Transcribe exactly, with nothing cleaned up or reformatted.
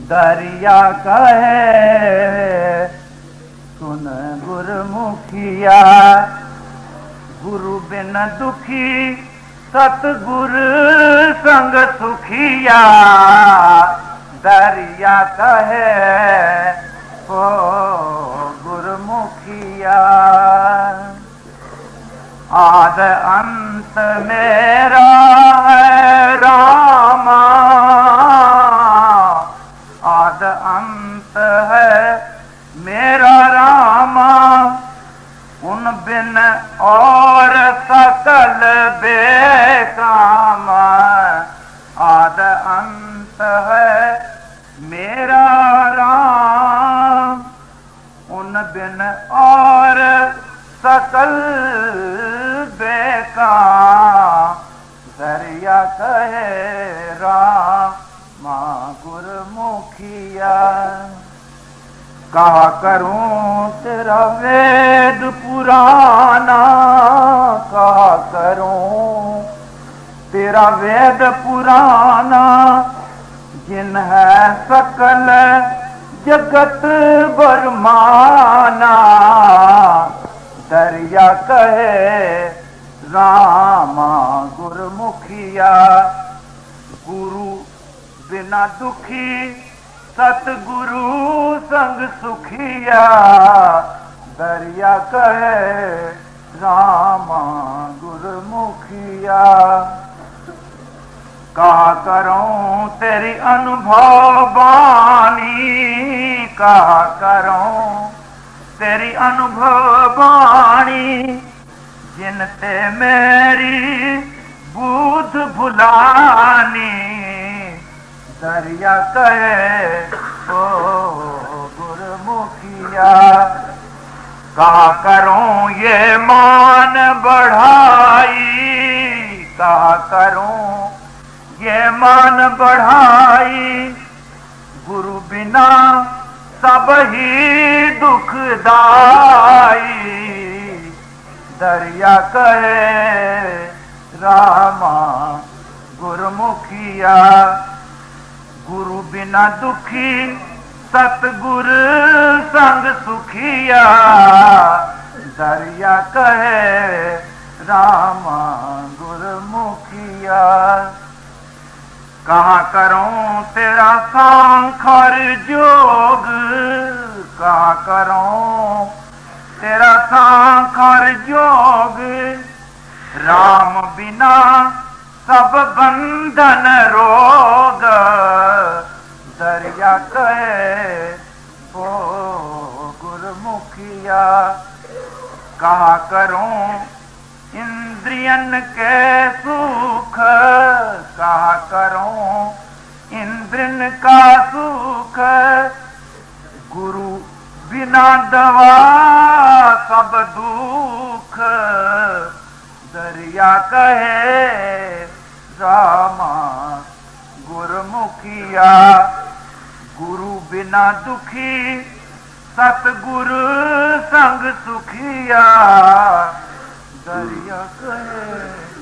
दरिया कहे सुन गुरमुखिया, गुरु बिन दुखी सतगुर संग सुखिया। दरिया कहे ओ गुरमुखिया, आद अंत मेरा है रामा, आद अंत है मेरा रामा। उन बिन और सकल बेकाम, आद अंत है मेरा राम। उन बिन और सकल बेकाम, दरिया कहे रामा गुरमुखिया। कहा करूं तेरा वेद पुराना, कहा करूं तेरा वेद पुराना। जिन है सकल जगत बरमाना, दरिया कहे रामा गुरमुखिया। गुरु बिना दुखी सतगुरु संग सुखिया। दरिया कहे रामा गुरमुखिया। कहा करूं तेरी अनुभव बानी, कहा करूं तेरी अनुभव बानी। जिनते मेरी बुध भुलानी, दरिया कहे ओ गुरमुखिया। कहा करूं ये मान बढ़ाई, कहा करूं ये मान बढ़ाई। गुरु बिना सब ही दुखदाई, दरिया कहे रामा गुरमुखिया। गुरु बिना दुखी सतगुर संग सुखिया। दरिया कहे रामा गुरमुखिया। कहा करूं तेरा सांखर जोग, कहा करूं तेरा सांखर जोग। राम बिना सब बंधन रोग, दरिया कहे ओ गुरमुखिया। कहा करूं इंद्रियन के सुख, कहा करूं इंद्रियन का सुख। गुरु बिना दवा सब दुख, दरिया कहे रामा गुरमुखिया। गुरु बिना दुखी सतगुरु संग सुखिया। दरिया कहे